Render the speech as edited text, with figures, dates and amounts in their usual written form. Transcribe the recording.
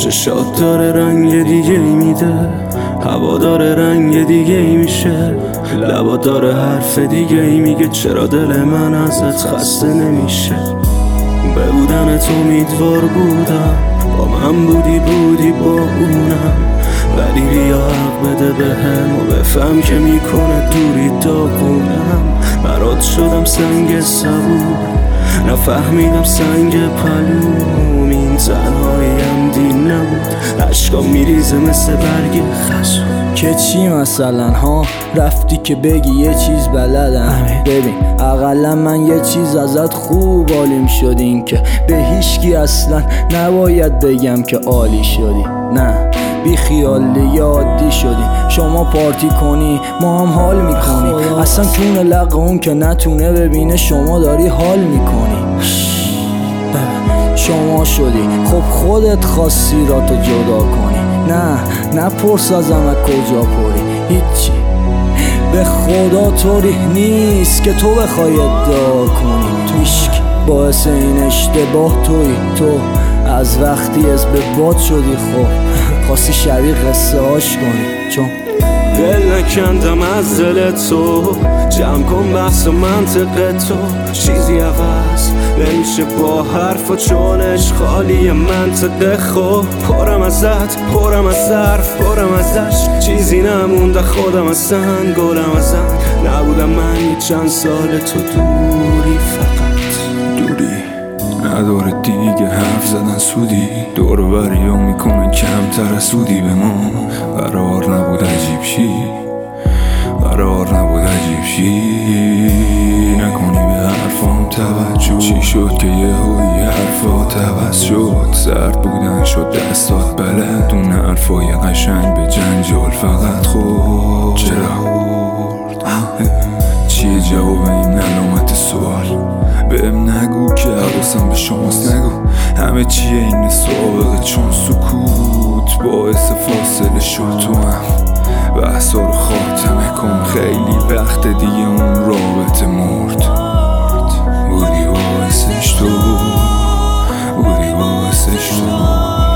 چشات داره رنگ دیگه ای میده، هوا داره رنگ دیگه ای میشه، لبا داره حرف دیگه ای میگه. چرا دل من ازت خسته نمیشه؟ به بودن تو امیدوار بودم، با من بودی با اونم، ولی بیا حق بده بهم و بفهم که میکنه دوری داغونم. برات شدم سنگ صبور، نفهمیدم سنگ پلوم. این تنهاییم دین نبود، عشقام میریزه مثل برگ خزون. که چی مثلا ها؟ رفتی که بگی یه چیز بلدم. ببین اقلا من یه چیز ازت خوب عالیم شدی، این که به هیچکی اصلا نباید بگم که عالی شدی. نه بی خیالی عادی شدی، شما پارتی کنی ما هم حال میکنی. اصلا کونه لق اون که نتونه ببینه شما داری حال میکنی. شما شدی خب خودت خواستی را تو جدا کنی. نه پرس ازم از کجا پری، هیچی به خدا طوری نیست که تو بخوای ادعا کنی. هیچ باعث این اشتباه توی تو از وقتی از به باد شدی. خب خواستی شبیه قصه هاش کنی، چون دل نکندم از دل تو. جمع کن بحث و منطق تو، چیزی عوض نمیشه با حرف و چونش خالی منطقه. خب پرم ازت، پرم از ظرف، پرم ازش، چیزی نمونده خودم اصلا گلم ازم. نبودم من یه چند سال تو دوری، فقط دوری نداره دیگه حرف زدن سودی. دور و بریا میکنن کمتر از سودی به ما. قرار نبود عجیب شی، قرار نبود عجیب شی. نکنی به حرفام توجه، چی شد که یه هوی حرفات عوض شد؟ سرد بودن شد دستات بلد، اون حرفای قشنگ به جنجال فقط خورد. چرا؟ چیه جواب این علامت سوال؟ بهم نگو که حواسم به شماست، نگو همه چیه این سابقه، چون سکوت باعث فاصله شد. تو هم بحثا رو خاتمه کن، خیلی وقت دیگه اون رابطه مرد. بودی باعثش تو، بودی باعثش تو.